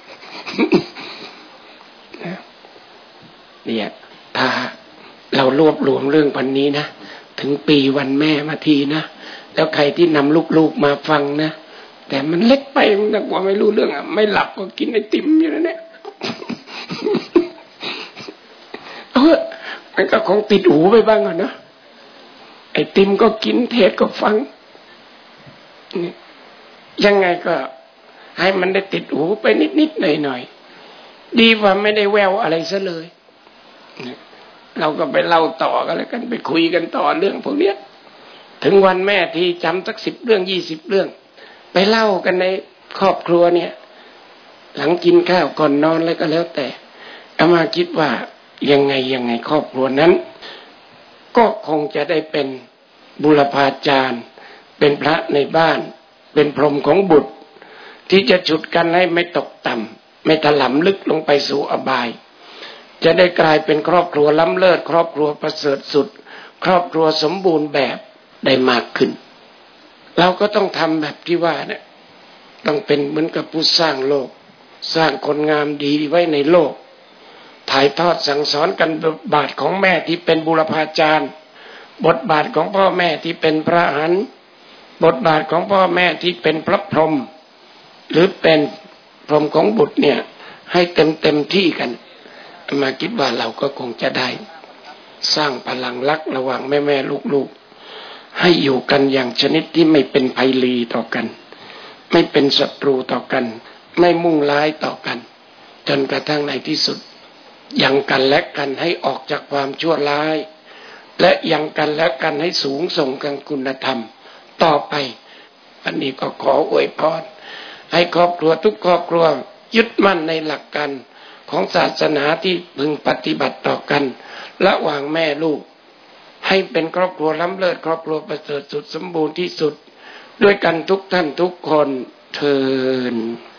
S1: เนี่ยถ้าเรารวบรวมเรื่องพันนี้นะถึงปีวันแม่มาทีนะแล้วใครที่นำลูกๆมาฟังนะแต่มันเล็กไปมันกว่าไม่รู้เรื่องอ่ะไม่หลับก็กินไอติมอยู่นั่นแหละเออมันก็คงติดหูไปบ้างอ่ะนะไอติมก็กินเทศก็ฟังนี่ยังไงก็ให้มันได้ติดหูไปนิดๆหน่อยๆดีกว่าไม่ได้แววอะไรซะเลยเราก็ไปเล่าต่อกันแล้วกันไปคุยกันต่อเรื่องพวกเนี้ยถึงวันแม่ที่จำสักสิบเรื่องยี่สิบเรื่องไปเล่ากันในครอบครัวเนี่ยหลังกินข้าวก่อนนอนแล้วก็แล้วแต่อามาคิดว่ายังไงยังไงครอบครัวนั้นก็คงจะได้เป็นบุรพาจารย์เป็นพระในบ้านเป็นพรหมของบุตรที่จะฉุดกันให้ไม่ตกต่ำไม่ถลำลึกลงไปสู่อบายจะได้กลายเป็นครอบครัวล้ำเลิศครอบครัวประเสริฐสุดครอบครัวสมบูรณ์แบบได้มากขึ้นเราก็ต้องทำแบบที่ว่าเนี่ยต้องเป็นเหมือนกับผู้สร้างโลกสร้างคนงามดีไว้ในโลกถ่ายทอดสั่งสอนกันบทบาทของแม่ที่เป็นบุรพาจารย์บทบาทของพ่อแม่ที่เป็นพระอรหันต์บทบาทของพ่อแม่ที่เป็นพระพรหมหรือเป็นพรหมของบุตรเนี่ยให้เต็มเต็มที่กันมาคิดว่าเราก็คงจะได้สร้างพลังรักระหว่างแม่แม่ลูกๆให้อยู่กันอย่างชนิดที่ไม่เป็นภัยรีต่อกันไม่เป็นศัตรูต่อกันไม่มุ่งร้ายต่อกันจนกระทั่งในที่สุดยังกันและกันให้ออกจากความชั่วร้ายและยังกันและกันให้สูงส่งกันคุณธรรมต่อไปอันนี้ก็ขออวยพรให้ครอบครัวทุกครอบครัวยึดมั่นในหลักการของศาสนาที่พึงปฏิบัติต่อกันระหว่างแม่ลูกให้เป็นครอบครัวล้ำเลิศครอบครัวประเสริฐสุดสมบูรณ์ที่สุดด้วยกันทุกท่านทุกคนเทอญ